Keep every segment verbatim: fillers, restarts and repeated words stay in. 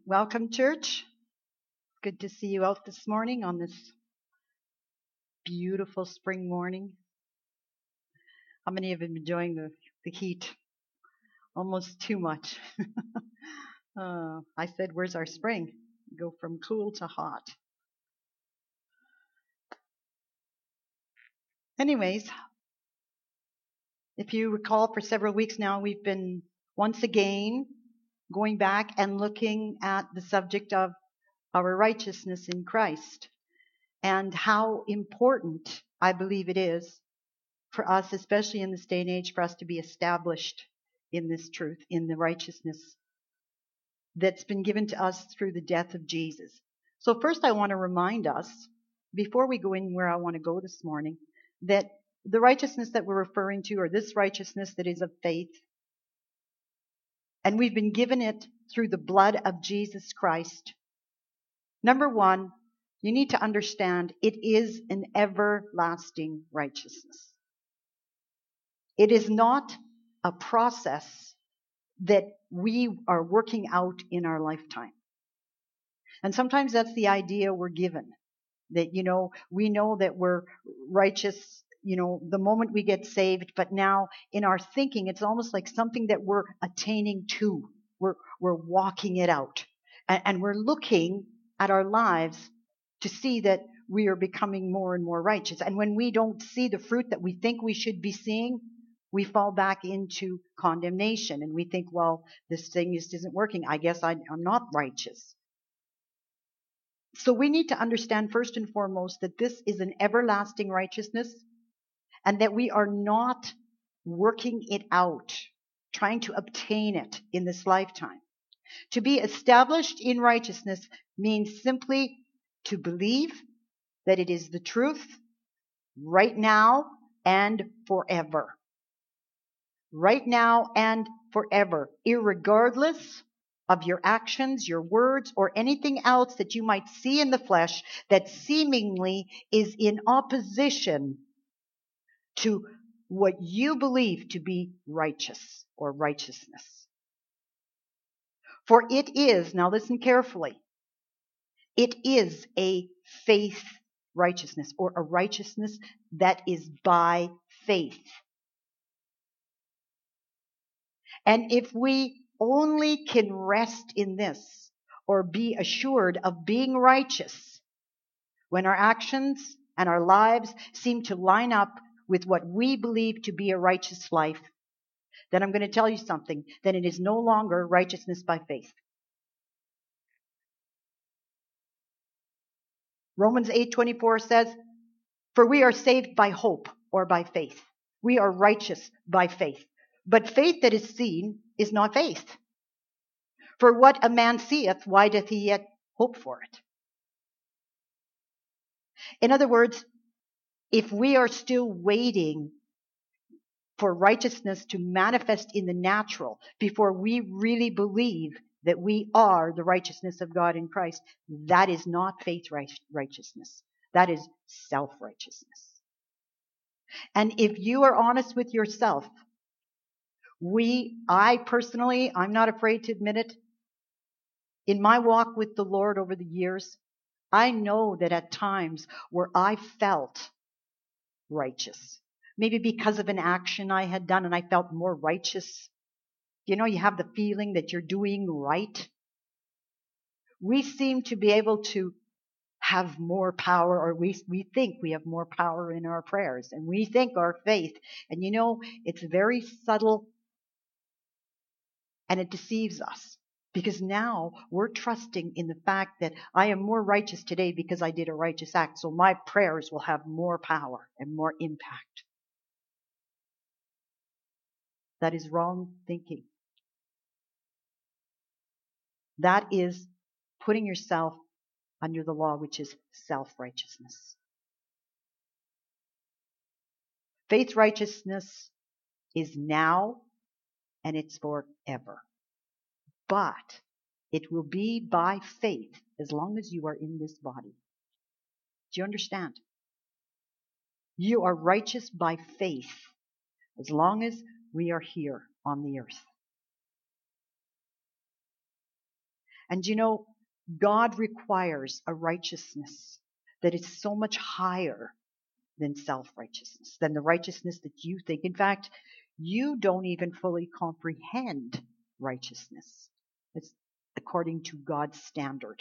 Welcome, church. Good to see you out this morning on this beautiful spring morning. How many have been enjoying the, the heat? Almost too much. uh, I said, where's our spring? Go from cool to hot. Anyways, if you recall, for several weeks now, we've been once again going back and looking at the subject of our righteousness in Christ and how important I believe it is for us, especially in this day and age, for us to be established in this truth, in the righteousness that's been given to us through the death of Jesus. So first I want to remind us, before we go in where I want to go this morning, that the righteousness that we're referring to, or this righteousness that is of faith, and we've been given it through the blood of Jesus Christ. Number one, you need to understand it is an everlasting righteousness. It is not a process that we are working out in our lifetime. And sometimes that's the idea we're given. That, you know, we know that we're righteous, you know, the moment we get saved, but now in our thinking, it's almost like something that we're attaining to. We're, we're walking it out. And, and we're looking at our lives to see that we are becoming more and more righteous. And when we don't see the fruit that we think we should be seeing, we fall back into condemnation. And we think, well, this thing just isn't working. I guess I, I'm not righteous. So we need to understand first and foremost that this is an everlasting righteousness and that we are not working it out, trying to obtain it in this lifetime. To be established in righteousness means simply to believe that it is the truth right now and forever. Right now and forever, irregardless of your actions, your words, or anything else that you might see in the flesh that seemingly is in opposition to what you believe to be righteous or righteousness. For it is, now listen carefully, it is a faith righteousness, or a righteousness that is by faith. And if we only can rest in this, or be assured of being righteous, when our actions and our lives seem to line up with what we believe to be a righteous life, then I'm going to tell you something, then it is no longer righteousness by faith. Romans eight twenty-four says, for we are saved by hope, or by faith. We are righteous by faith. But faith that is seen is not faith. For what a man seeth, why doth he yet hope for it? In other words, if we are still waiting for righteousness to manifest in the natural before we really believe that we are the righteousness of God in Christ, that is not faith righteousness. That is self-righteousness. And if you are honest with yourself, we, I personally, I'm not afraid to admit it, in my walk with the Lord over the years, I know that at times where I felt righteous, maybe because of an action I had done and I felt more righteous. You know, you have the feeling that you're doing right. We seem to be able to have more power, or we, we think we have more power in our prayers, and we think our faith. And you know, it's very subtle and it deceives us. Because now we're trusting in the fact that I am more righteous today because I did a righteous act. So my prayers will have more power and more impact. That is wrong thinking. That is putting yourself under the law, which is self-righteousness. Faith righteousness is now and it's forever. But it will be by faith as long as you are in this body. Do you understand? You are righteous by faith as long as we are here on the earth. And you know, God requires a righteousness that is so much higher than self-righteousness, than the righteousness that you think. In fact, you don't even fully comprehend righteousness. It's according to God's standard.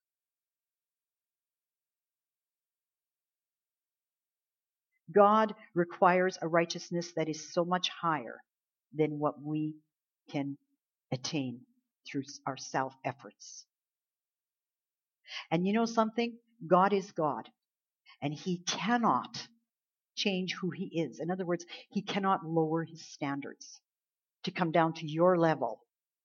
God requires a righteousness that is so much higher than what we can attain through our self-efforts. And you know something? God is God, and He cannot change who He is. In other words, He cannot lower His standards to come down to your level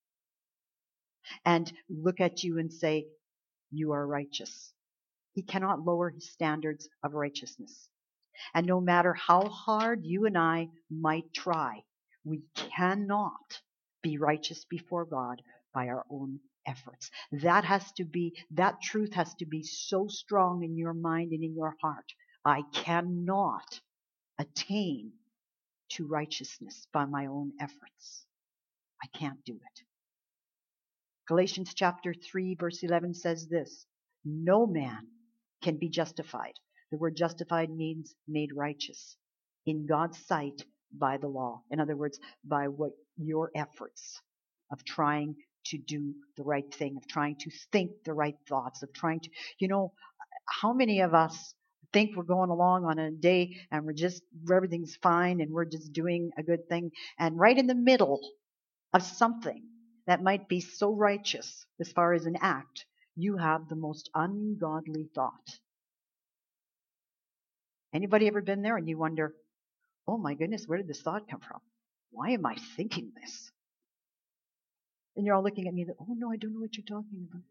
and look at you and say, you are righteous. He cannot lower His standards of righteousness. And no matter how hard you and I might try, we cannot be righteous before God by our own efforts. That has to be, that truth has to be so strong in your mind and in your heart. I cannot attain to righteousness by my own efforts. I can't do it. Galatians chapter three verse eleven says this, no man can be justified. The word justified means made righteous in God's sight by the law. In other words, by what your efforts of trying to do the right thing, of trying to think the right thoughts, of trying to, you know, how many of us think we're going along on a day and we're just, everything's fine and we're just doing a good thing, and right in the middle of something that might be so righteous as far as an act, you have the most ungodly thought. Anybody ever been there and you wonder, oh my goodness, where did this thought come from? Why am I thinking this? And you're all looking at me that, oh no, I don't know what you're talking about.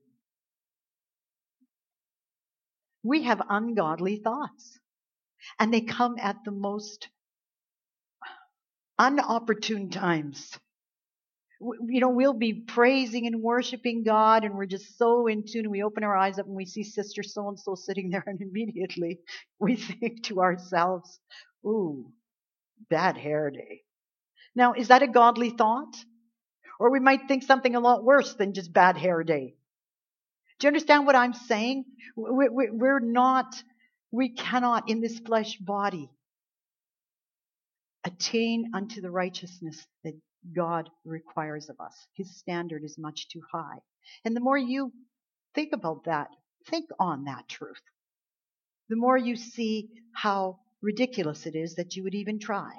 We have ungodly thoughts, and they come at the most unopportune times. You know, we'll be praising and worshiping God, and we're just so in tune, and we open our eyes up and we see Sister so-and-so sitting there, and immediately we think to ourselves, ooh, bad hair day. Now, is that a godly thought? Or we might think something a lot worse than just bad hair day. Do you understand what I'm saying? We're not, we cannot in this flesh body attain unto the righteousness that God requires of us. His standard is much too high. And the more you think about that, think on that truth, the more you see how ridiculous it is that you would even try.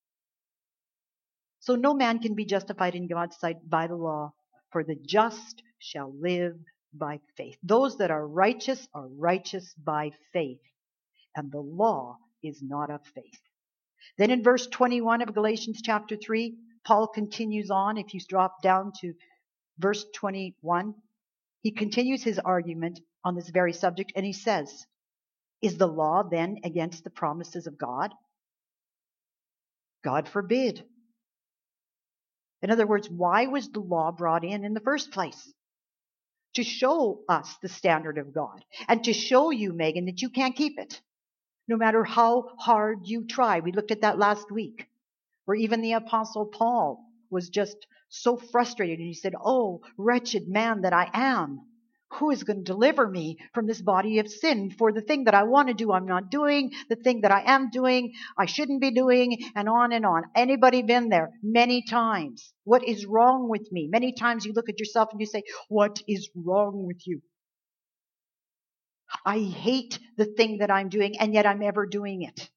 So no man can be justified in God's sight by the law, for the just shall live by faith. Those that are righteous are righteous by faith, and the law is not of faith. Then in verse twenty-one of Galatians chapter three, Paul continues on. If you drop down to verse twenty-one, he continues his argument on this very subject, and he says, is the law then against the promises of God? God forbid. In other words, why was the law brought in in the first place? To show us the standard of God, and to show you, Megan, that you can't keep it, no matter how hard you try. We looked at that last week, where even the Apostle Paul was just so frustrated, and he said, oh, wretched man that I am, who is going to deliver me from this body of sin? For the thing that I want to do, I'm not doing. The thing that I am doing, I shouldn't be doing, and on and on. Anybody been there? Many times. What is wrong with me? Many times you look at yourself and you say, what is wrong with you? I hate the thing that I'm doing, and yet I'm ever doing it.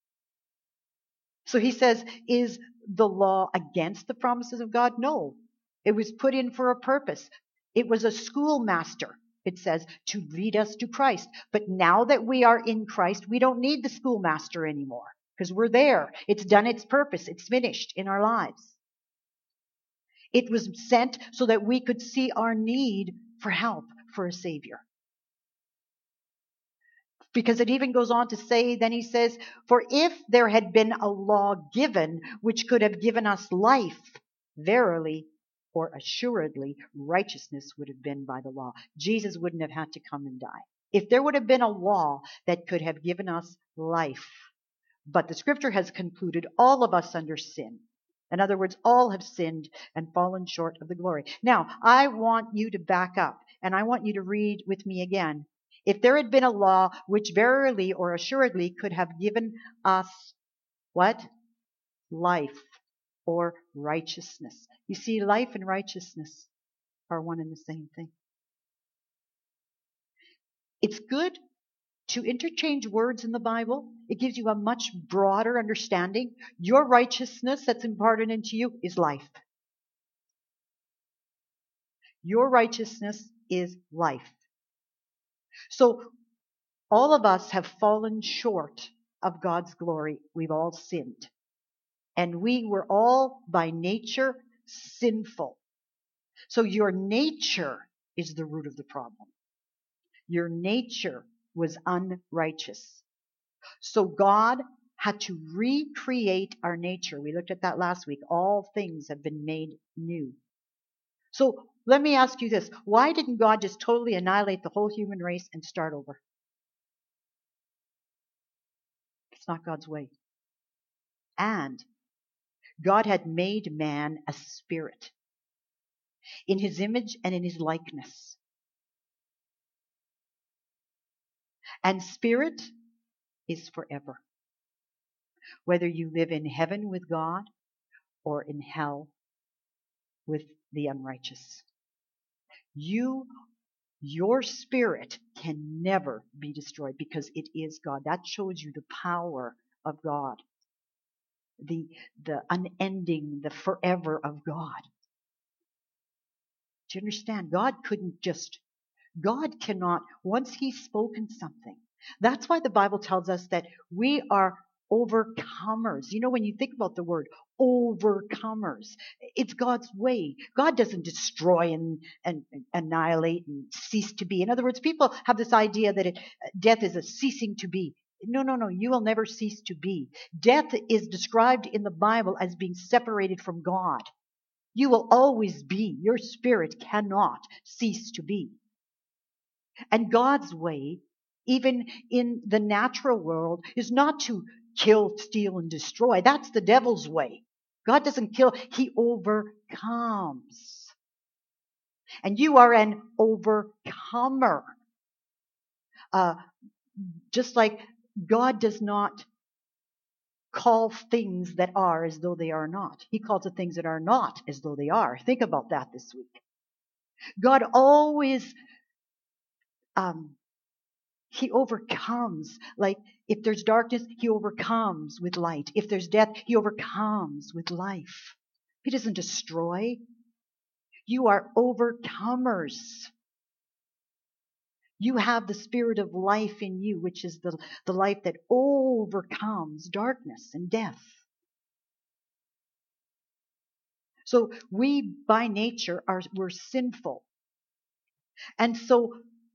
So he says, is the law against the promises of God? No. It was put in for a purpose. It was a schoolmaster, it says, to lead us to Christ. But now that we are in Christ, we don't need the schoolmaster anymore, because we're there. It's done its purpose. It's finished in our lives. It was sent so that we could see our need for help, for a Savior. Because it even goes on to say, then he says, for if there had been a law given which could have given us life, verily or assuredly, righteousness would have been by the law. Jesus wouldn't have had to come and die. If there would have been a law that could have given us life, but the scripture has concluded all of us under sin, In other words, all have sinned and fallen short of the glory. Now, I want you to back up and I want you to read with me again. If there had been a law which verily or assuredly could have given us what? Life or righteousness. You see, life and righteousness are one and the same thing. It's good to interchange words in the Bible. It gives you a much broader understanding. Your righteousness that's imparted into you is life. Your righteousness is life. So all of us have fallen short of God's glory. We've all sinned. And we were all by nature sinful. So your nature is the root of the problem. Your nature was unrighteous. So God had to recreate our nature. We looked at that last week. All things have been made new. So let me ask you this. Why didn't God just totally annihilate the whole human race and start over? It's not God's way. And God had made man a spirit in his image and in his likeness. And spirit is forever. Whether you live in heaven with God or in hell with the unrighteous. You, your spirit can never be destroyed because it is God. That shows you the power of God. The, the unending, the forever of God. Do you understand? God couldn't just, God cannot, once He's spoken something. That's why the Bible tells us that we are overcomers. You know, when you think about the word overcomers, it's God's way. God doesn't destroy and, and, and annihilate and cease to be. In other words, people have this idea that it, death is a ceasing to be. No, no, no. You will never cease to be. Death is described in the Bible as being separated from God. You will always be. Your spirit cannot cease to be. And God's way, even in the natural world, is not to kill, steal, and destroy. That's the devil's way. God doesn't kill. He overcomes. And you are an overcomer. Uh, just like God does not call things that are as though they are not. He calls the things that are not as though they are. Think about that this week. God always, um, He overcomes. Like if there's darkness, He overcomes with light. If there's death, He overcomes with life. He doesn't destroy. You are overcomers. You have the spirit of life in you, which is the, the life that overcomes darkness and death. So we, by nature, are we're sinful. And so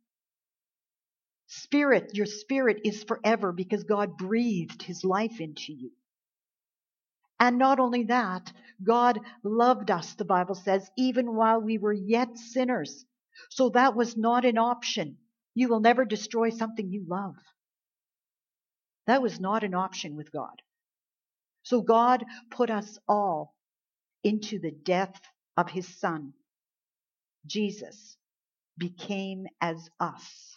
spirit, your spirit is forever because God breathed His life into you. And not only that, God loved us, the Bible says, even while we were yet sinners. So that was not an option. You will never destroy something you love. That was not an option with God. So God put us all into the death of His Son. Jesus became as us.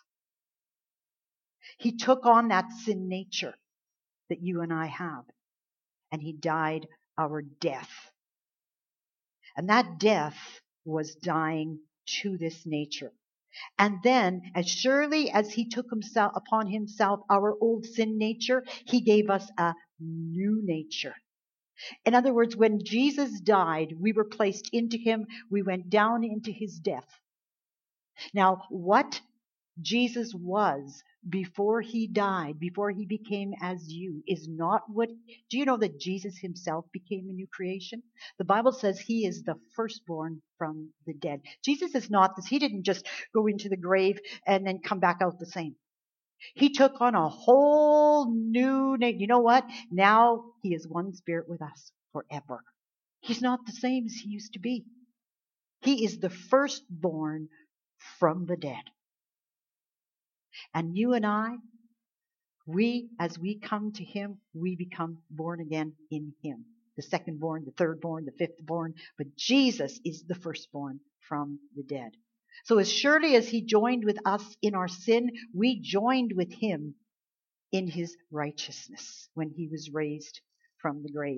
He took on that sin nature that you and I have, and He died our death. And that death was dying to this nature. And then, as surely as He took himself upon Himself our old sin nature, He gave us a new nature. In other words, when Jesus died, we were placed into Him. We went down into His death. Now, what Jesus was before He died, before He became as you, is not what... Do you know that Jesus Himself became a new creation? The Bible says He is the firstborn from the dead. Jesus is not this. He didn't just go into the grave and then come back out the same. He took on a whole new name. You know what? Now He is one spirit with us forever. He's not the same as He used to be. He is the firstborn from the dead. And you and I, we, as we come to Him, we become born again in Him. the second born, the third born, the fifth born, but Jesus is the firstborn from the dead. So as surely as he joined with us in our sin, we joined with him in his righteousness when he was raised from the grave.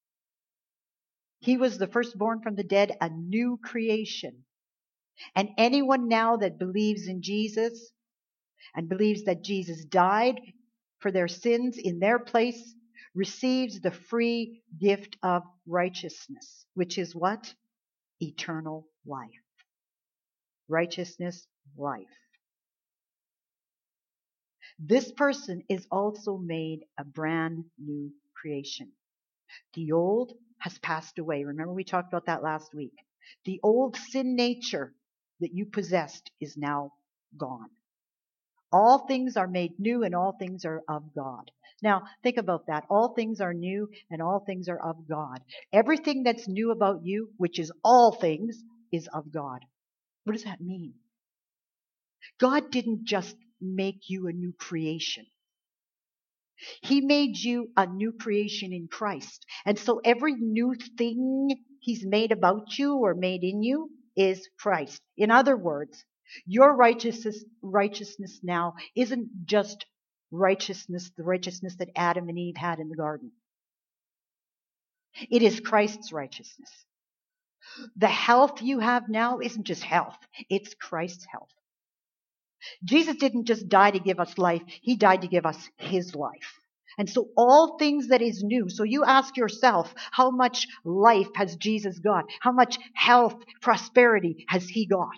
He was the firstborn from the dead, a new creation. And anyone now that believes in Jesus and believes that Jesus died for their sins in their place receives the free gift of righteousness, which is what? Eternal life. Righteousness, life. This person is also made a brand new creation. The old has passed away. Remember we talked about that last week. The old sin nature that you possessed is now gone. All things are made new and all things are of God. Now, think about that. All things are new and all things are of God. Everything that's new about you, which is all things, is of God. What does that mean? God didn't just make you a new creation. He made you a new creation in Christ. And so every new thing he's made about you or made in you is Christ. In other words, your righteousness, righteousness now isn't just righteousness, the righteousness that Adam and Eve had in the garden. It is Christ's righteousness. The health you have now isn't just health, it's Christ's health. Jesus didn't just die to give us life, he died to give us his life. And so all things that is new. So you ask yourself, how much life has Jesus got? How much health, prosperity has he got?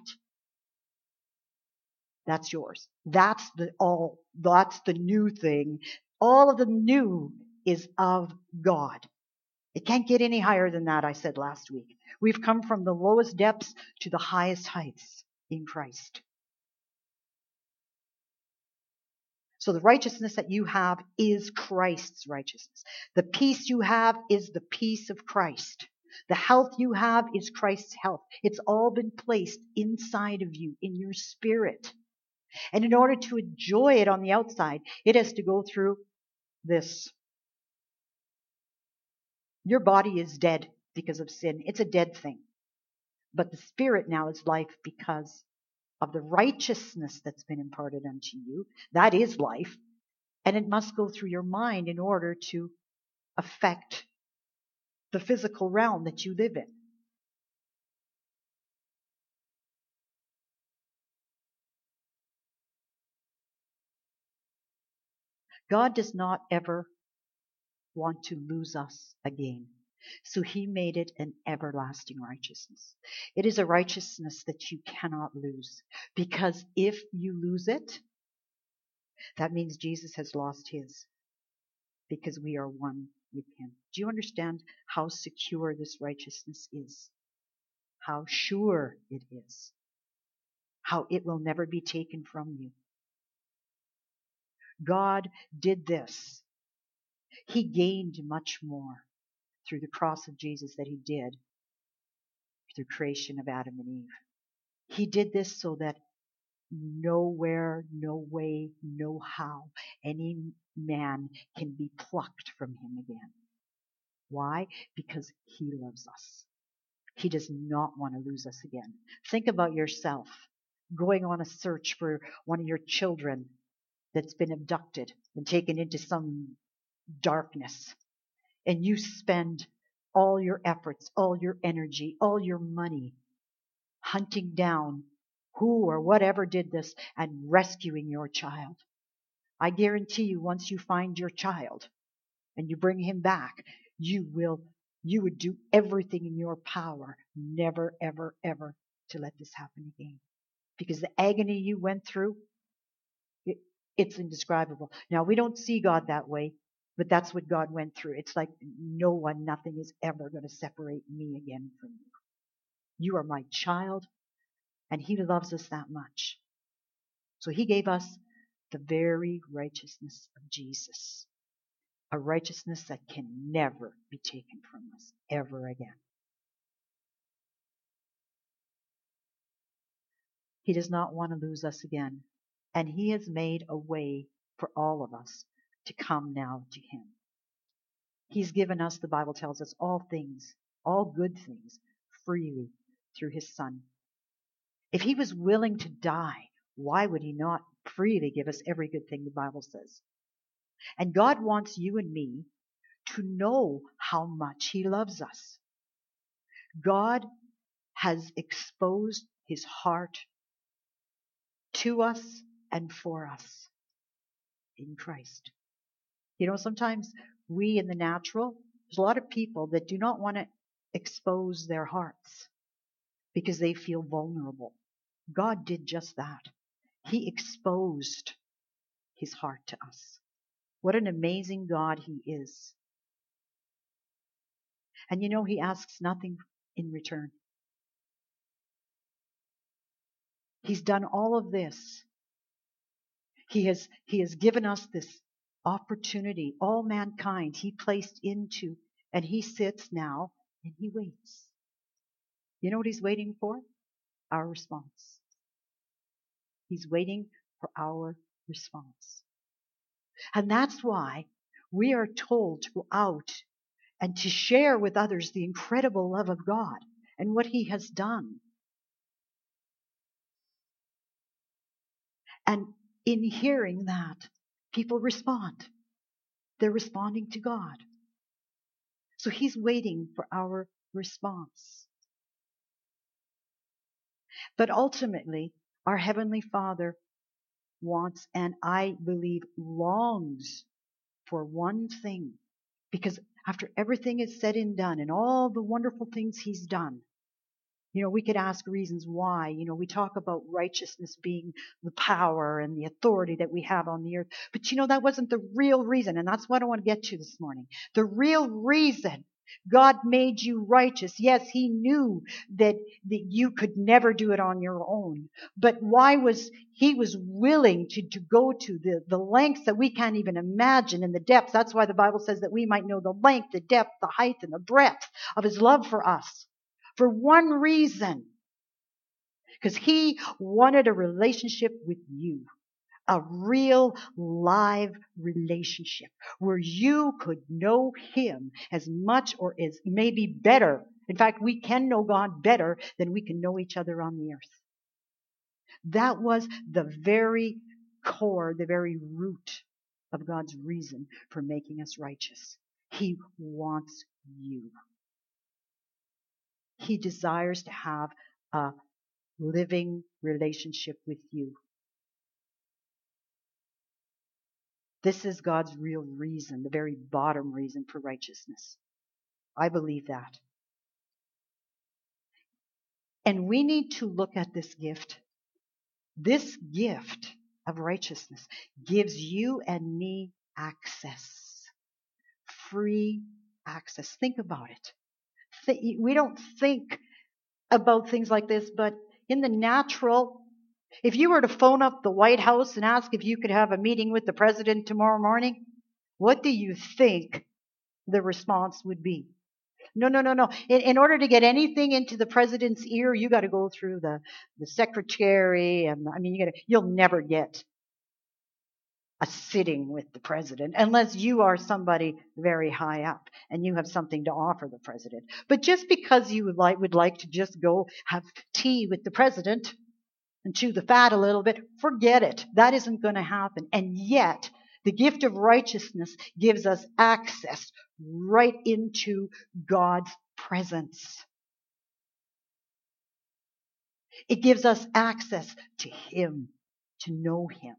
That's yours. That's the all, that's the new thing. All of the new is of God. It can't get any higher than that, I said last week. We've come from the lowest depths to the highest heights in Christ. So the righteousness that you have is Christ's righteousness. The peace you have is the peace of Christ. The health you have is Christ's health. It's all been placed inside of you, in your spirit. And in order to enjoy it on the outside, it has to go through this. Your body is dead because of sin. It's a dead thing. But the spirit now is life because of the righteousness that's been imparted unto you. That is life. And it must go through your mind in order to affect the physical realm that you live in. God does not ever want to lose us again. So he made it an everlasting righteousness. It is a righteousness that you cannot lose. Because if you lose it, that means Jesus has lost his. Because we are one with him. Do you understand how secure this righteousness is? How sure it is? How it will never be taken from you? God did this. He gained much more through the cross of Jesus that he did through creation of Adam and Eve. He did this so that nowhere, no way, no how any man can be plucked from him again. Why? Because he loves us. He does not want to lose us again. Think about yourself going on a search for one of your children that's been abducted and taken into some darkness. And you spend all your efforts, all your energy, all your money hunting down who or whatever did this and rescuing your child. I guarantee you, once you find your child and you bring him back, you will, you would do everything in your power, never, ever, ever to let this happen again. Because the agony you went through, it, it's indescribable. Now, we don't see God that way, but that's what God went through. It's like no one, nothing is ever going to separate me again from you. You are my child, and he loves us that much. So he gave us the very righteousness of Jesus, a righteousness that can never be taken from us ever again. He does not want to lose us again, and he has made a way for all of us to come now to him. He's given us, the Bible tells us, all things, all good things, freely through his Son. If he was willing to die, why would he not freely give us every good thing the Bible says? And God wants you and me to know how much he loves us. God has exposed his heart to us and for us in Christ. You know, sometimes we in the natural, there's a lot of people that do not want to expose their hearts because they feel vulnerable. God did just that. He exposed his heart to us. What an amazing God he is. And you know, he asks nothing in return. He's done all of this. He has, he has given us this opportunity, all mankind he placed into, and he sits now and he waits. You know what he's waiting for? Our response. He's waiting for our response. And that's why we are told to go out and to share with others the incredible love of God and what he has done. And in hearing that, people respond. They're responding to God. So he's waiting for our response. But ultimately, our Heavenly Father wants, and I believe longs for one thing. Because after everything is said and done and all the wonderful things he's done, you know, we could ask reasons why. You know, we talk about righteousness being the power and the authority that we have on the earth. But you know, that wasn't the real reason. And that's what I want to get to this morning. The real reason God made you righteous. Yes, he knew that, that you could never do it on your own. But why was he was willing to, to go to the, the lengths that we can't even imagine in the depths. That's why the Bible says that we might know the length, the depth, the height, and the breadth of his love for us. For one reason. Because he wanted a relationship with you. A real live relationship where you could know him as much or as maybe better. In fact, we can know God better than we can know each other on the earth. That was the very core, the very root of God's reason for making us righteous. He wants you. He desires to have a living relationship with you. This is God's real reason, the very bottom reason for righteousness. I believe that. And we need to look at this gift. This gift of righteousness gives you and me access. Free access. Think about it. We don't think about things like this, but in the natural, if you were to phone up the White House and ask if you could have a meeting with the president tomorrow morning, what do you think the response would be? No, no, no, no. In, in order to get anything into the president's ear, you got to go through the, the secretary, and I mean, you got to. You'll never get a sitting with the president unless you are somebody very high up and you have something to offer the president. But just because you would like would like to just go have tea with the president and chew the fat a little bit, forget it. That isn't going to happen. And yet, the gift of righteousness gives us access right into God's presence. It gives us access to him, to know him,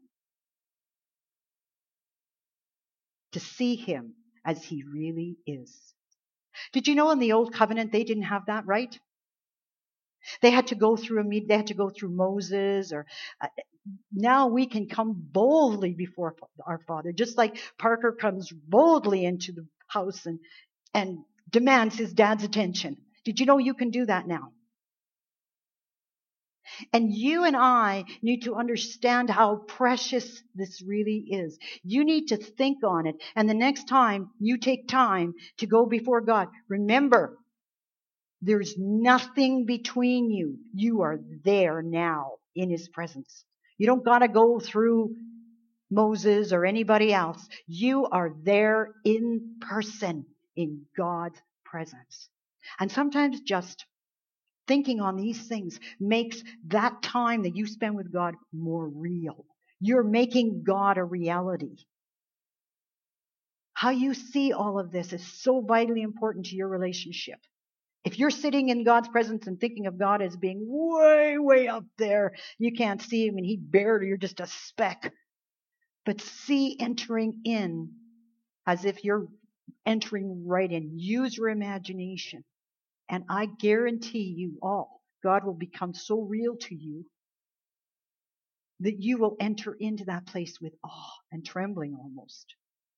to see him as he really is. Did you know in the Old Covenant they didn't have that, right? They had to go through a meet. They had to go through Moses. Or uh, now we can come boldly before our Father, just like Parker comes boldly into the house and and demands his dad's attention. Did you know you can do that now? And you and I need to understand how precious this really is. You need to think on it. And the next time you take time to go before God, remember, there's nothing between you. You are there now in his presence. You don't got to go through Moses or anybody else. You are there in person in God's presence. And sometimes just thinking on these things makes that time that you spend with God more real. You're making God a reality. How you see all of this is so vitally important to your relationship. If you're sitting in God's presence and thinking of God as being way, way up there, you can't see him and he barely, you're just a speck. But see entering in as if you're entering right in. Use your imagination. And I guarantee you all, God will become so real to you that you will enter into that place with awe and trembling almost.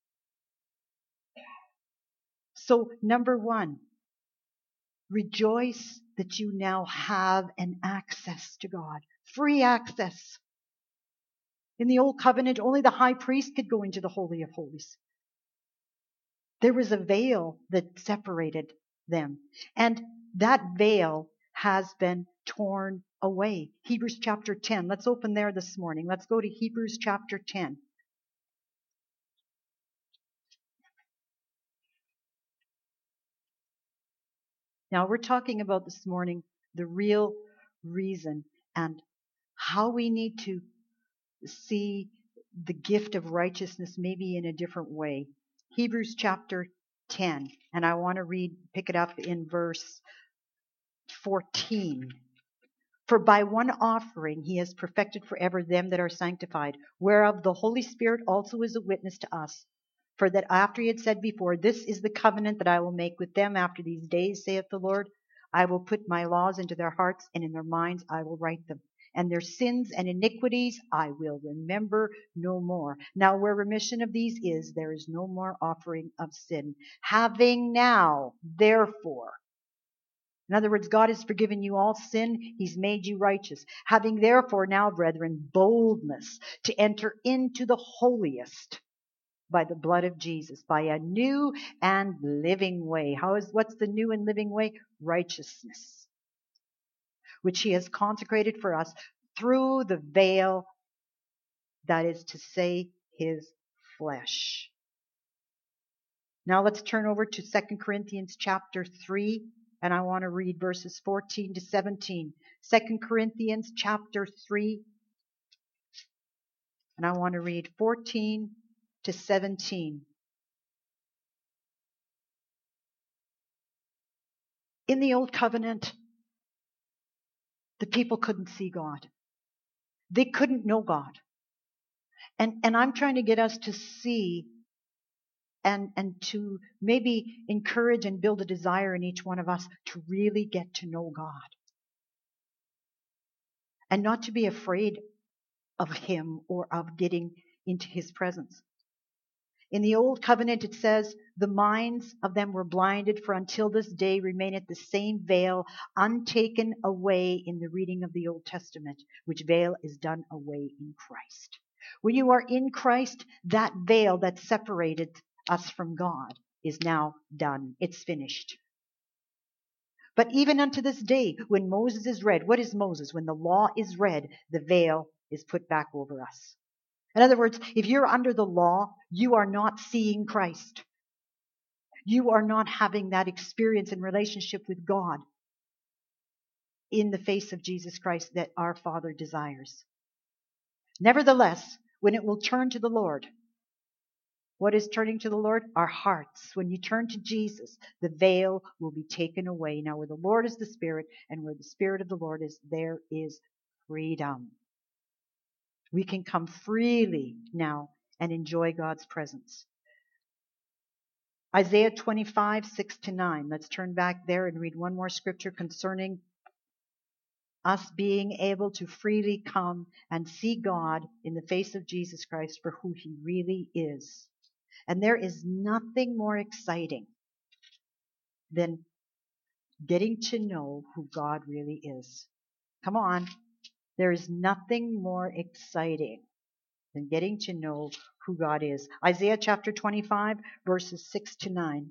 So, number one, rejoice that you now have an access to God. Free access. In the Old Covenant, only the high priest could go into the Holy of Holies. There was a veil that separated them. And that veil has been torn away. Hebrews chapter ten. Let's open there this morning. Let's go to Hebrews chapter ten. Now we're talking about this morning the real reason and how we need to see the gift of righteousness maybe in a different way. Hebrews chapter ten, and I want to read, pick it up in verse fourteen. For by one offering he has perfected forever them that are sanctified, whereof the Holy Spirit also is a witness to us. For that after he had said before, this is the covenant that I will make with them after these days, saith the Lord. I will put my laws into their hearts, and in their minds I will write them. And their sins and iniquities I will remember no more. Now where remission of these is, there is no more offering of sin. Having now, therefore, in other words, God has forgiven you all sin. He's made you righteous. Having therefore now, brethren, boldness to enter into the holiest by the blood of Jesus, by a new and living way. How is, what's the new and living way? Righteousness, which he has consecrated for us through the veil, that is to say, his flesh. Now let's turn over to Second Corinthians chapter three, and I want to read verses fourteen to seventeen. Second Corinthians chapter three, and I want to read fourteen to seventeen. In the Old Covenant, the people couldn't see God. They couldn't know God. And, and I'm trying to get us to see and, and to maybe encourage and build a desire in each one of us to really get to know God. And not to be afraid of him or of getting into his presence. In the Old Covenant, it says, the minds of them were blinded, for until this day remaineth the same veil untaken away in the reading of the Old Testament, which veil is done away in Christ. When you are in Christ, that veil that separated us from God is now done. It's finished. But even unto this day, when Moses is read, what is Moses? When the law is read, the veil is put back over us. In other words, if you're under the law, you are not seeing Christ. You are not having that experience and relationship with God in the face of Jesus Christ that our Father desires. Nevertheless, when it will turn to the Lord, what is turning to the Lord? Our hearts. When you turn to Jesus, the veil will be taken away. Now, where the Lord is the Spirit, and where the Spirit of the Lord is, there is freedom. We can come freely now and enjoy God's presence. Isaiah twenty-five, six to nine. Let's turn back there and read one more scripture concerning us being able to freely come and see God in the face of Jesus Christ for who he really is. And there is nothing more exciting than getting to know who God really is. Come on. There is nothing more exciting than getting to know who God is. Isaiah chapter twenty-five, verses six to nine.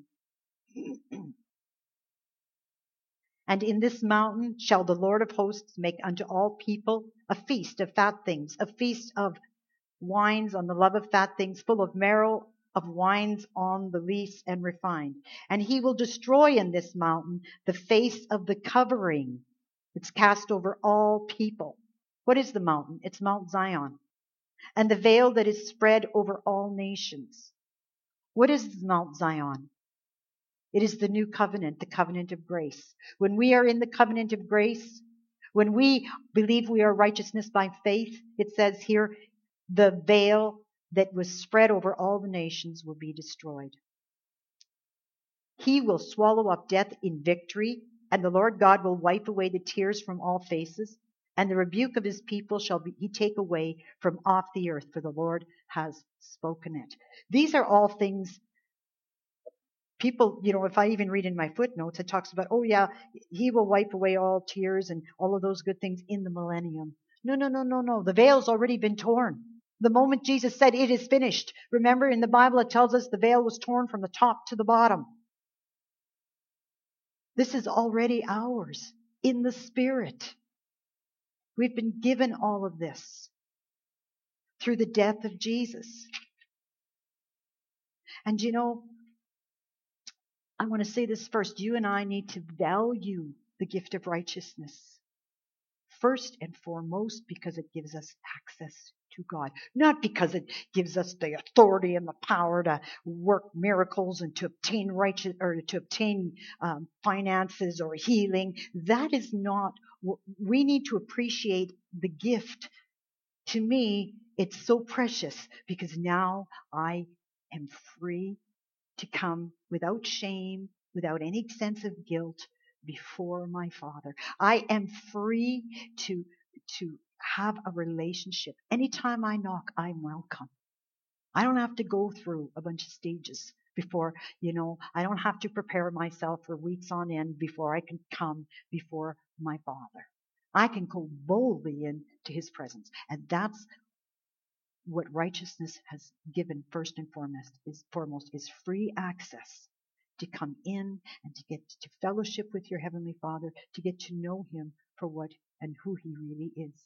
And in this mountain shall the Lord of hosts make unto all people a feast of fat things, a feast of wines on the love of fat things, full of marrow of wines on the least and refined. And he will destroy in this mountain the face of the covering. It's cast over all people. What is the mountain? It's Mount Zion. And the veil that is spread over all nations. What is Mount Zion? It is the new covenant, the covenant of grace. When we are in the covenant of grace, when we believe we are righteousness by faith, it says here, the veil that was spread over all the nations will be destroyed. He will swallow up death in victory, and the Lord God will wipe away the tears from all faces, and the rebuke of his people shall be, he take away from off the earth, for the Lord has spoken it. These are all things people, you know, if I even read in my footnotes, it talks about, oh yeah, he will wipe away all tears and all of those good things in the millennium. No, no, no, no, no. The veil's already been torn. The moment Jesus said, it is finished. Remember in the Bible, it tells us the veil was torn from the top to the bottom. This is already ours in the Spirit. We've been given all of this through the death of Jesus. And you know, I want to say this first. You and I need to value the gift of righteousness. First and foremost, because it gives us access to God. Not because it gives us the authority and the power to work miracles and to obtain righteous or to obtain um, finances or healing. That is not what we need to appreciate the gift. To me, it's so precious because now I am free to come without shame, without any sense of guilt before my Father. I am free to, to have a relationship. Anytime I knock, I'm welcome. I don't have to go through a bunch of stages before, you know, I don't have to prepare myself for weeks on end before I can come before my Father. I can go boldly into his presence. And that's what righteousness has given first and foremost is foremost is free access to come in and to get to fellowship with your Heavenly Father, to get to know him for what and who he really is.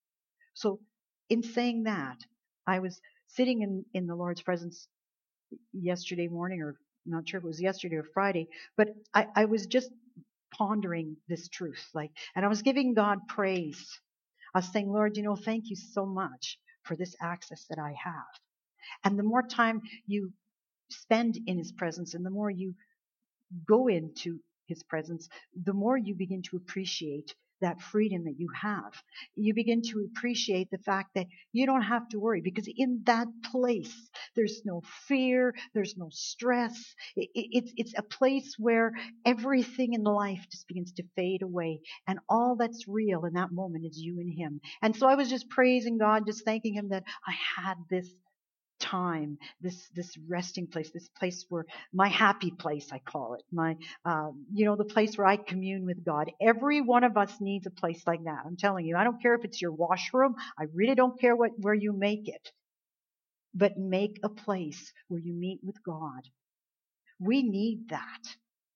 So in saying that, I was sitting in, in the Lord's presence yesterday morning, or I'm not sure if it was yesterday or Friday, but I, I was just pondering this truth, like, and I was giving God praise. I was saying, Lord, you know, thank you so much for this access that I have. And the more time you spend in his presence and the more you go into his presence, the more you begin to appreciate that freedom that you have. You begin to appreciate the fact that you don't have to worry, because in that place, there's no fear, there's no stress. It, it, it's, it's a place where everything in life just begins to fade away. And all that's real in that moment is you and him. And so I was just praising God, just thanking him that I had this time, this this resting place, this place where my happy place, I call it, my um, you know, the place where I commune with God. Every one of us needs a place like that. I'm telling you, I don't care if it's your washroom. I really don't care what where you make it, but make a place where you meet with God. We need that.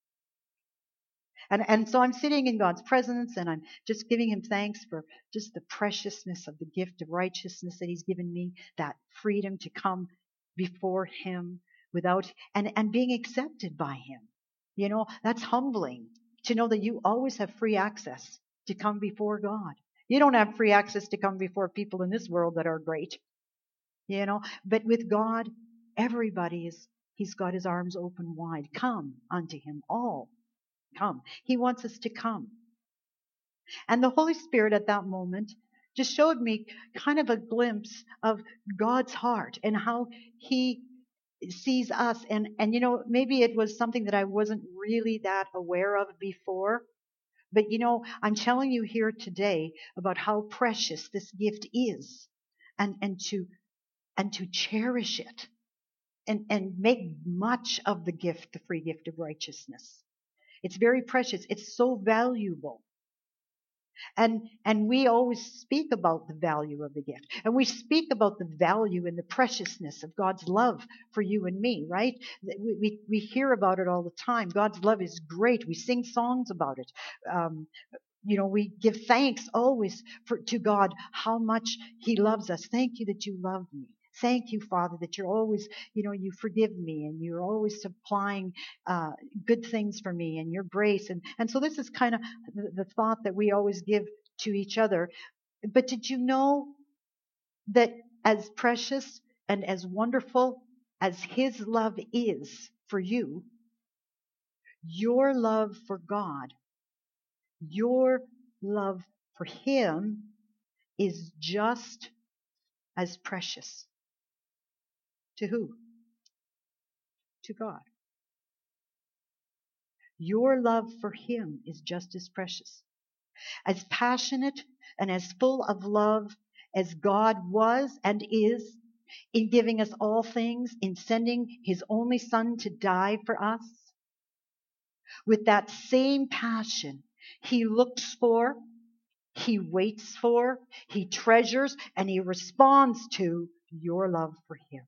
And, and so I'm sitting in God's presence and I'm just giving him thanks for just the preciousness of the gift of righteousness that he's given me, that freedom to come before him without, and, and being accepted by him. You know, that's humbling to know that you always have free access to come before God. You don't have free access to come before people in this world that are great, you know, but with God, everybody is, he's got his arms open wide. Come unto him all. Come. He wants us to come. And the Holy Spirit at that moment just showed me kind of a glimpse of God's heart and how he sees us. And, and you know, maybe it was something that I wasn't really that aware of before. But you know, I'm telling you here today about how precious this gift is, and, and to and to cherish it and, and make much of the gift, the free gift of righteousness. It's very precious. It's so valuable. And, and we always speak about the value of the gift. And we speak about the value and the preciousness of God's love for you and me, right? We, we, we hear about it all the time. God's love is great. We sing songs about it. Um, you know, we give thanks always for, to God how much he loves us. Thank you that you love me. Thank you, Father, that you're always, you know, you forgive me and you're always supplying uh, good things for me and your grace. And, and so this is kind of the, the thought that we always give to each other. But did you know that as precious and as wonderful as his love is for you, your love for God, your love for him is just as precious? To who? To God. Your love for him is just as precious. As passionate and as full of love as God was and is in giving us all things, in sending his only son to die for us, with that same passion, he looks for, he waits for, he treasures, and he responds to your love for him.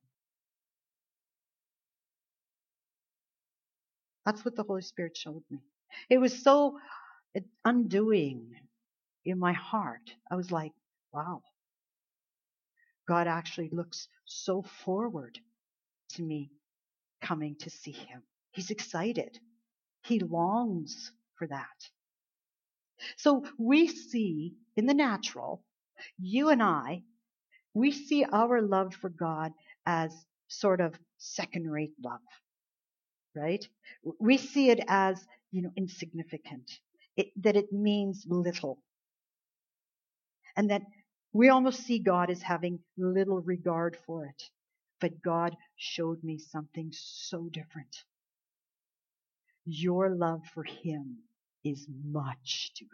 That's what the Holy Spirit showed me. It was so undoing in my heart. I was like, wow, God actually looks so forward to me coming to see him. He's excited. He longs for that. So we see in the natural, you and I, we see our love for God as sort of second-rate love, right? We see it as, you know, insignificant, it, that it means little, and that we almost see God as having little regard for it. But God showed me something so different. Your love for him is much to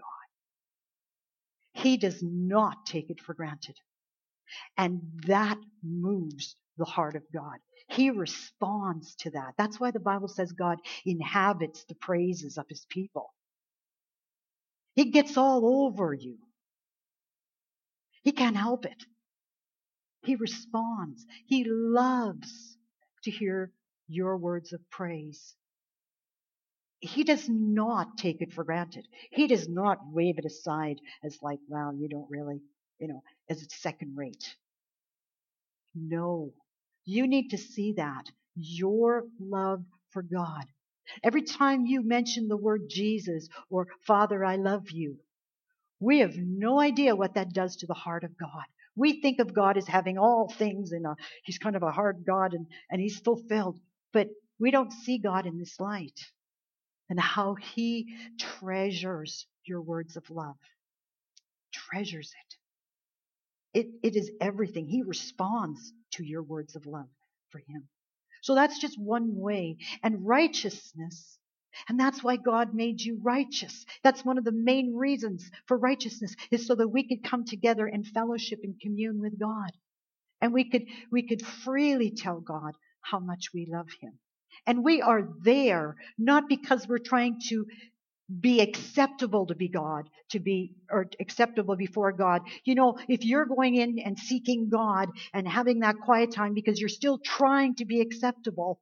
God. He does not take it for granted. And that moves the heart of God. He responds to that. That's why the Bible says God inhabits the praises of his people. He gets all over you. He can't help it. He responds. He loves to hear your words of praise. He does not take it for granted. He does not wave it aside as like, well, you don't really, you know, as it's second rate. No. You need to see that. Your love for God. Every time you mention the word Jesus or Father, I love you, we have no idea what that does to the heart of God. We think of God as having all things and a, he's kind of a hard God and, and he's fulfilled. But we don't see God in this light and how he treasures your words of love. Treasures it. It, it is everything. He responds to your words of love for him. So that's just one way. And righteousness, and that's why God made you righteous. That's one of the main reasons for righteousness, is so that we could come together and fellowship and commune with God. And we could, we could freely tell God how much we love him. And we are there not because we're trying to be acceptable to be God, to be, or acceptable before God. You know, if you're going in and seeking God and having that quiet time because you're still trying to be acceptable,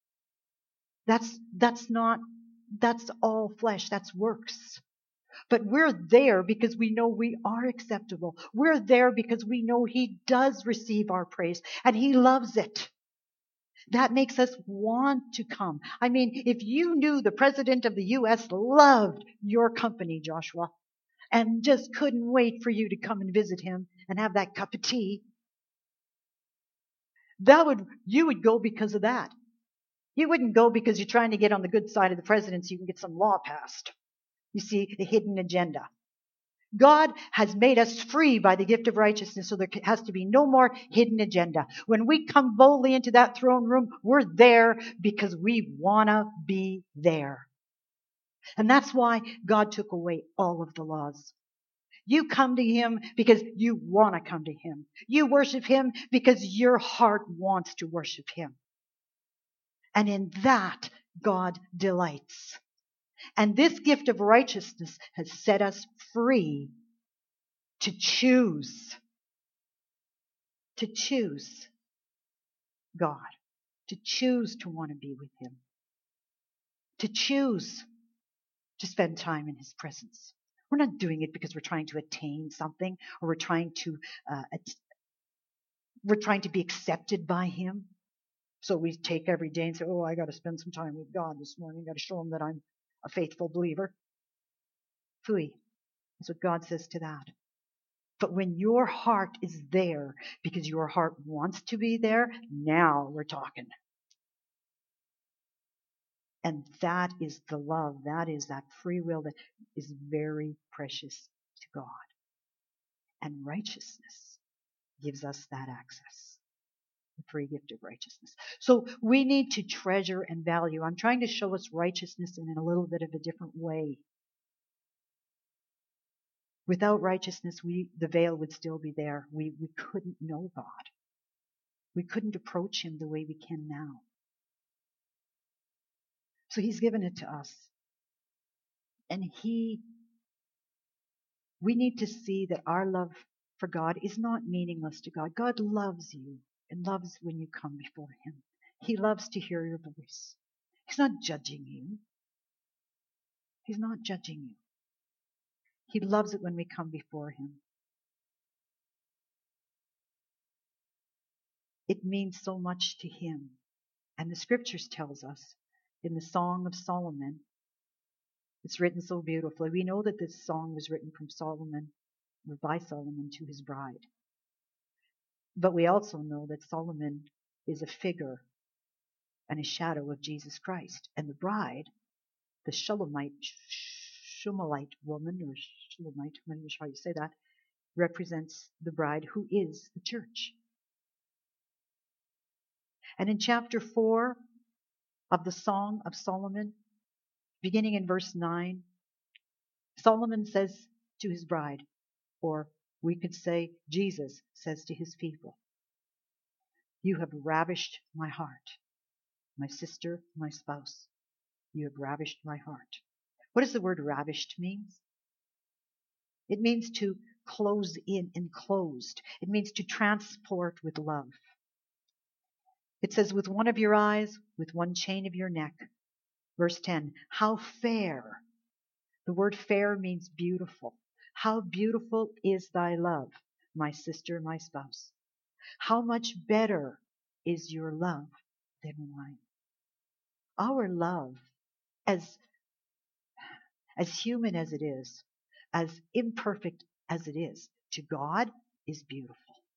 that's, that's not, that's all flesh, that's works. But we're there because we know we are acceptable. We're there because we know he does receive our praise and he loves it. That makes us want to come. I mean, if you knew the president of the U S loved your company, Joshua, and just couldn't wait for you to come and visit him and have that cup of tea, that would, you would go because of that. You wouldn't go because you're trying to get on the good side of the president so you can get some law passed. You see, the hidden agenda. God has made us free by the gift of righteousness, so there has to be no more hidden agenda. When we come boldly into that throne room, we're there because we want to be there. And that's why God took away all of the laws. You come to him because you want to come to him. You worship him because your heart wants to worship him. And in that, God delights. And this gift of righteousness has set us free to choose, to choose God, to choose to want to be with him, to choose to spend time in his presence. We're not doing it because we're trying to attain something or we're trying to, uh, at- We're trying to be accepted by Him. So we take every day and say, oh, I got to spend some time with God this morning. I got to show Him that I'm a faithful believer. Phooey. That's what God says to that. But when your heart is there because your heart wants to be there, now we're talking. And that is the love. That is that free will that is very precious to God. And righteousness gives us that access. The free gift of righteousness. So we need to treasure and value. I'm trying to show us righteousness in a little bit of a different way. Without righteousness, we the veil would still be there. We, we couldn't know God. We couldn't approach Him the way we can now. So He's given it to us. And He, we need to see that our love for God is not meaningless to God. God loves you and loves when you come before Him. He loves to hear your voice. He's not judging you. He's not judging you. He loves it when we come before Him. It means so much to Him. And the Scriptures tells us in the Song of Solomon, it's written so beautifully. We know that this song was written from Solomon, or by Solomon to his bride. But we also know that Solomon is a figure and a shadow of Jesus Christ. And the bride, the Shulamite, Shumalite woman, or Shulamite, I'm not sure how you say that, represents the bride who is the church. And in chapter four of the Song of Solomon, beginning in verse nine, Solomon says to his bride, or we could say Jesus says to his people, you have ravished my heart, my sister, my spouse. You have ravished my heart. What does the word ravished mean? It means to close in, enclosed. It means to transport with love. It says, with one of your eyes, with one chain of your neck. Verse ten, how fair. The word fair means beautiful. How beautiful is thy love, my sister, my spouse. How much better is your love than wine. Our love, as, as human as it is, as imperfect as it is, to God is beautiful.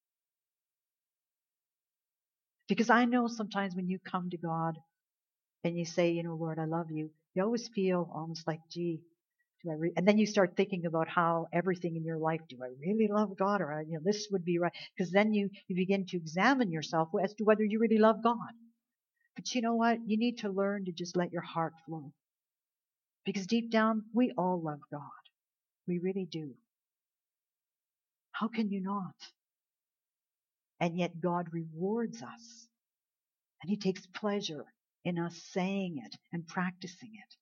Because I know sometimes when you come to God and you say, you know, Lord, I love you, you always feel almost like, gee, do I re-? And then you start thinking about how everything in your life, do I really love God? Or, you know, this would be right. Because then you, you begin to examine yourself as to whether you really love God. But you know what? You need to learn to just let your heart flow. Because deep down, we all love God. We really do. How can you not? And yet God rewards us. And He takes pleasure in us saying it and practicing it.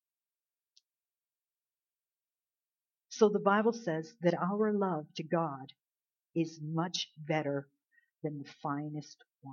So the Bible says that our love to God is much better than the finest wine.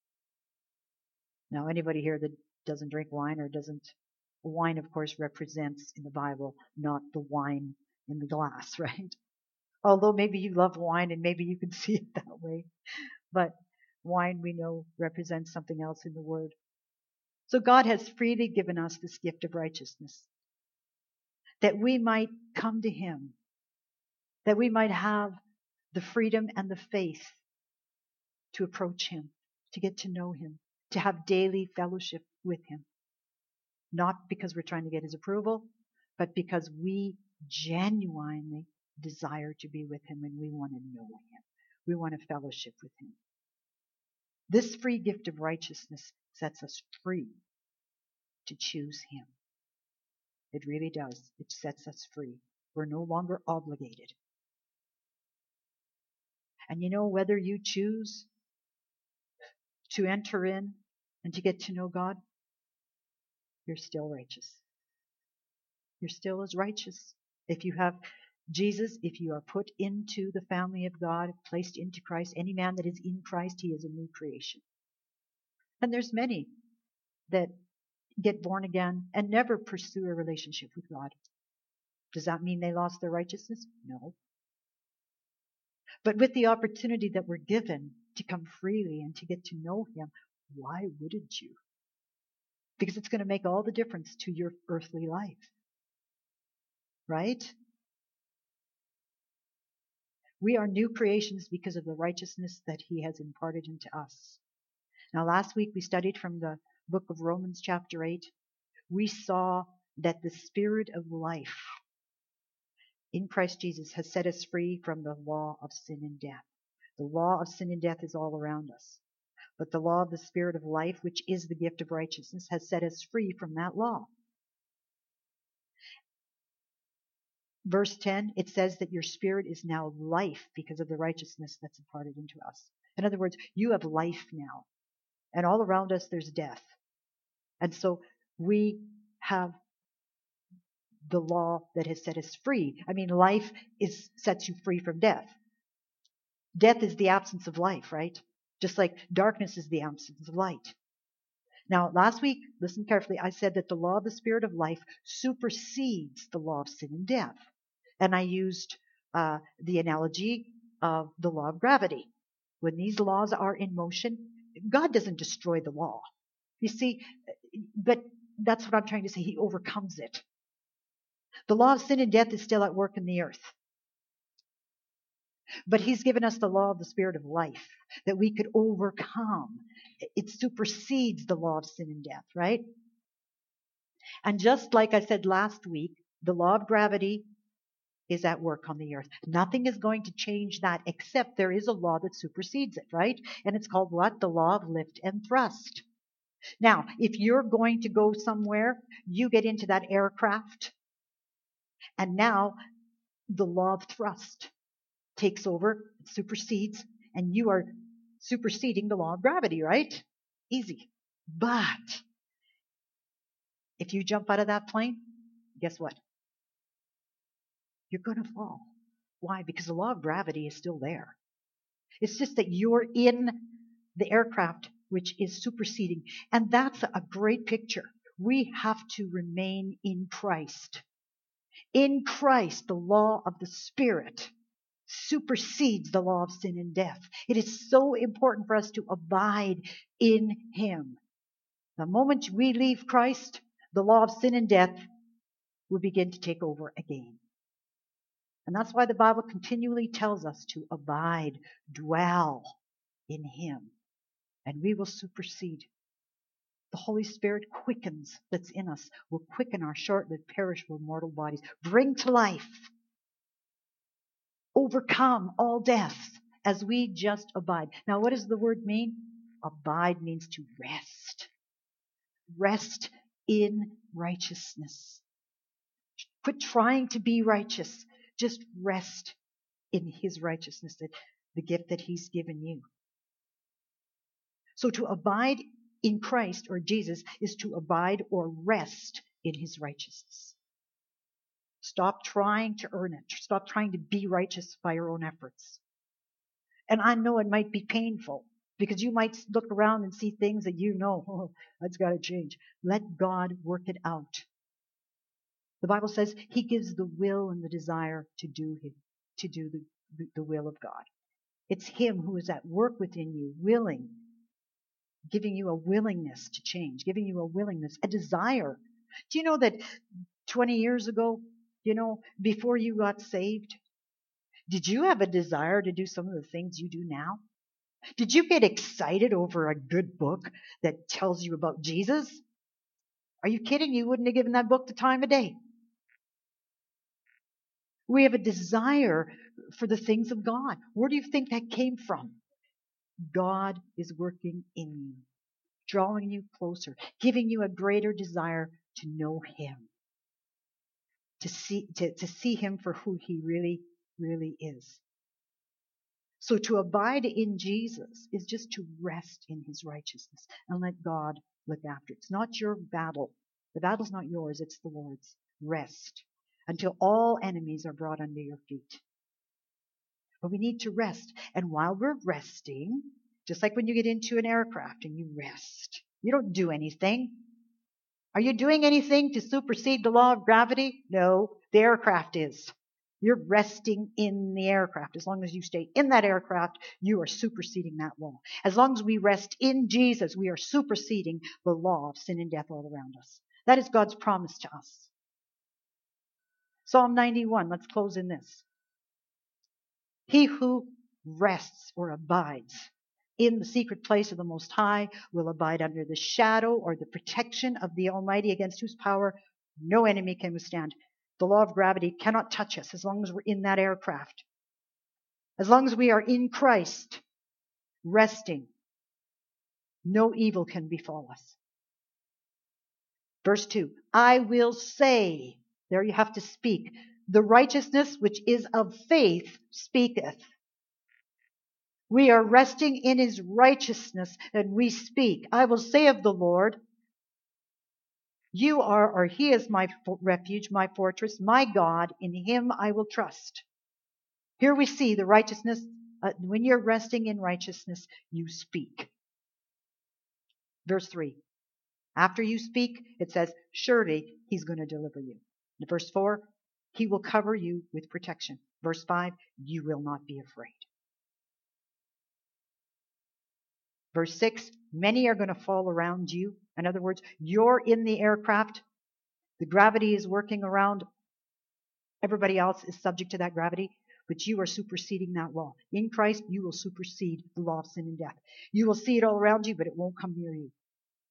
Now, anybody here that doesn't drink wine or doesn't, wine, of course, represents in the Bible not the wine in the glass, right? Although maybe you love wine and maybe you can see it that way. But wine, we know, represents something else in the Word. So God has freely given us this gift of righteousness, that we might come to Him, that we might have the freedom and the faith to approach Him, to get to know Him, to have daily fellowship with Him. Not because we're trying to get His approval, but because we genuinely desire to be with Him and we want to know Him. We want to fellowship with Him. This free gift of righteousness sets us free to choose Him. It really does. It sets us free. We're no longer obligated. And you know, whether you choose to enter in and to get to know God, you're still righteous. You're still as righteous. If you have Jesus, if you are put into the family of God, placed into Christ, any man that is in Christ, he is a new creation. And there's many that get born again and never pursue a relationship with God. Does that mean they lost their righteousness? No. But with the opportunity that we're given to come freely and to get to know him, why wouldn't you? Because it's going to make all the difference to your earthly life. Right? We are new creations because of the righteousness that he has imparted into us. Now, last week we studied from the book of Romans chapter eight. We saw that the Spirit of life in Christ Jesus has set us free from the law of sin and death. The law of sin and death is all around us. But the law of the Spirit of life, which is the gift of righteousness, has set us free from that law. Verse ten, it says that your spirit is now life because of the righteousness that's imparted into us. In other words, you have life now. And all around us there's death. And so we have the law that has set us free. I mean, life is sets you free from death. Death is the absence of life, right? Just like darkness is the absence of light. Now, last week, listen carefully, I said that the law of the Spirit of life supersedes the law of sin and death. And I used uh, the analogy of the law of gravity. When these laws are in motion, God doesn't destroy the law. You see, but that's what I'm trying to say. He overcomes it. The law of sin and death is still at work in the earth. But he's given us the law of the Spirit of life that we could overcome. It supersedes the law of sin and death, right? And just like I said last week, the law of gravity is at work on the earth. Nothing is going to change that except there is a law that supersedes it, right? And it's called what? The law of lift and thrust. Now, if you're going to go somewhere, you get into that aircraft, and now the law of thrust takes over, supersedes, and you are superseding the law of gravity, right? Easy. But if you jump out of that plane, guess what? You're going to fall. Why? Because the law of gravity is still there. It's just that you're in the aircraft, which is superseding. And that's a great picture. We have to remain in Christ. In Christ, the law of the Spirit supersedes the law of sin and death. It is so important for us to abide in him. The moment we leave Christ, the law of sin and death will begin to take over again. And that's why the Bible continually tells us to abide, dwell in him, and we will supersede. The Holy Spirit quickens that's in us, will quicken our short-lived, perishable, mortal bodies, bring to life, overcome all death as we just abide. Now, what does the word mean? Abide means to rest. Rest in righteousness. Quit trying to be righteous. Just rest in his righteousness, that the gift that he's given you. So to abide in Christ or Jesus is to abide or rest in his righteousness. Stop trying to earn it. Stop trying to be righteous by your own efforts. And I know it might be painful because you might look around and see things that you know, oh, that's got to change. Let God work it out. The Bible says he gives the will and the desire to do him, to do the, the, the will of God. It's him who is at work within you, willing, giving you a willingness to change, giving you a willingness, a desire. Do you know that twenty years ago, you know, before you got saved, did you have a desire to do some of the things you do now? Did you get excited over a good book that tells you about Jesus? Are you kidding? You wouldn't have given that book the time of day. We have a desire for the things of God. Where do you think that came from? God is working in you, drawing you closer, giving you a greater desire to know him, to see, to, to see him for who he really, really is. So to abide in Jesus is just to rest in his righteousness and let God look after it. It's not your battle. The battle's not yours, it's the Lord's. Rest until all enemies are brought under your feet. But we need to rest. And while we're resting, just like when you get into an aircraft and you rest, you don't do anything. Are you doing anything to supersede the law of gravity? No, the aircraft is. You're resting in the aircraft. As long as you stay in that aircraft, you are superseding that law. As long as we rest in Jesus, we are superseding the law of sin and death all around us. That is God's promise to us. Psalm ninety-one, let's close in this. He who rests or abides in the secret place of the Most High will abide under the shadow or the protection of the Almighty, against whose power no enemy can withstand. The law of gravity cannot touch us as long as we're in that aircraft. As long as we are in Christ, resting, no evil can befall us. Verse two, I will say, there you have to speak, the righteousness which is of faith speaketh. We are resting in his righteousness and we speak. I will say of the Lord, you are, or he is my refuge, my fortress, my God, in him I will trust. Here we see the righteousness. Uh, when you're resting in righteousness, you speak. Verse three. After you speak, it says, surely he's going to deliver you. Verse four, he will cover you with protection. Verse five, you will not be afraid. Verse six, many are going to fall around you. In other words, you're in the aircraft. The gravity is working around. Everybody else is subject to that gravity, but you are superseding that law. In Christ, you will supersede the law of sin and death. You will see it all around you, but it won't come near you.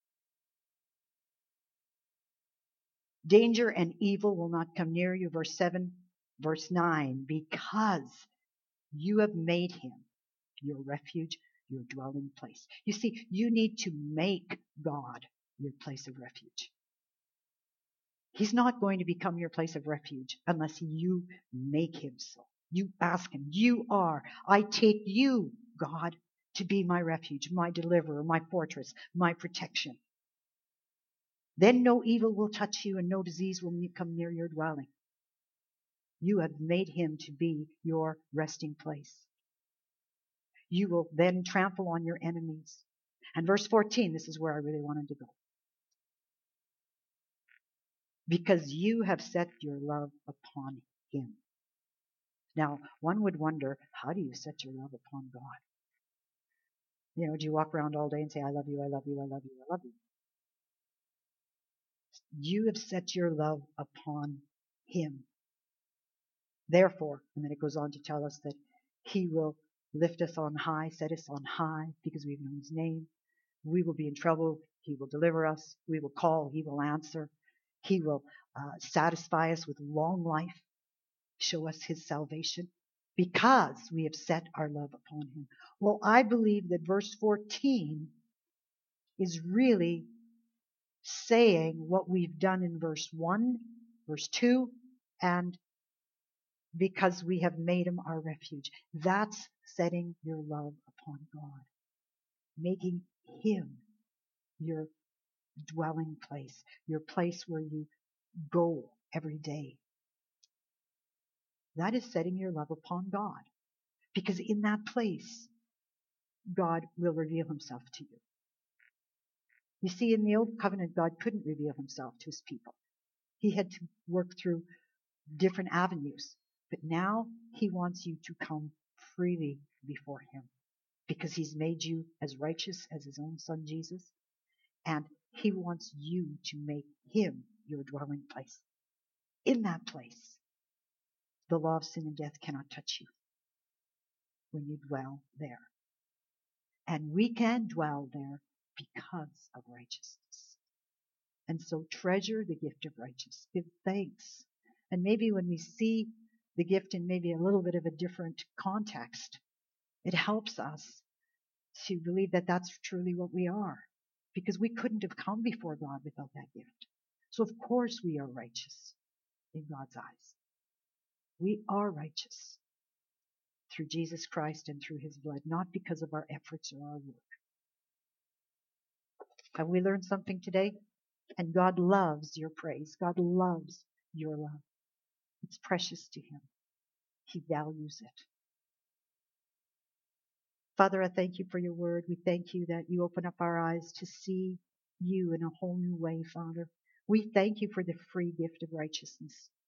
Danger and evil will not come near you. Verse seven, verse nine, because you have made him your refuge, your dwelling place. You see, you need to make God your place of refuge. He's not going to become your place of refuge unless you make him so. You ask him, you are, I take you, God, to be my refuge, my deliverer, my fortress, my protection. Then no evil will touch you and no disease will come near your dwelling. You have made him to be your resting place. You will then trample on your enemies. And verse fourteen, this is where I really wanted to go. Because you have set your love upon him. Now, one would wonder, how do you set your love upon God? You know, do you walk around all day and say, I love you, I love you, I love you, I love you? You have set your love upon him. Therefore, and then it goes on to tell us that he will lift us on high, set us on high, because we've known his name. We will be in trouble. He will deliver us. We will call. He will answer. He will uh, satisfy us with long life, show us his salvation, because we have set our love upon him. Well, I believe that verse fourteen is really saying what we've done in verse one, verse two, and because we have made him our refuge. That's setting your love upon God, making him your dwelling place, your place where you go every day. That is setting your love upon God, because in that place, God will reveal himself to you. You see, in the Old Covenant, God couldn't reveal himself to his people. He had to work through different avenues. But now he wants you to come freely before him, because he's made you as righteous as his own son Jesus. And he wants you to make him your dwelling place. In that place, the law of sin and death cannot touch you when you dwell there. And we can dwell there because of righteousness. And so treasure the gift of righteousness. Give thanks. And maybe when we see the gift in maybe a little bit of a different context, it helps us to believe that that's truly what we are. Because we couldn't have come before God without that gift. So of course we are righteous in God's eyes. We are righteous through Jesus Christ and through his blood, not because of our efforts or our work. Have we learned something today? And God loves your praise. God loves your love. It's precious to him. He values it. Father, I thank you for your word. We thank you that you open up our eyes to see you in a whole new way, Father. We thank you for the free gift of righteousness.